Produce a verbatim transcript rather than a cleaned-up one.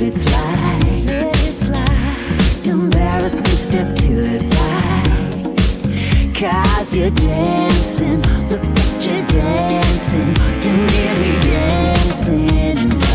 it slide. Let it slide. Embarrassment, step to the side. Cause you're dancing, look at you dancing. You're really dancing.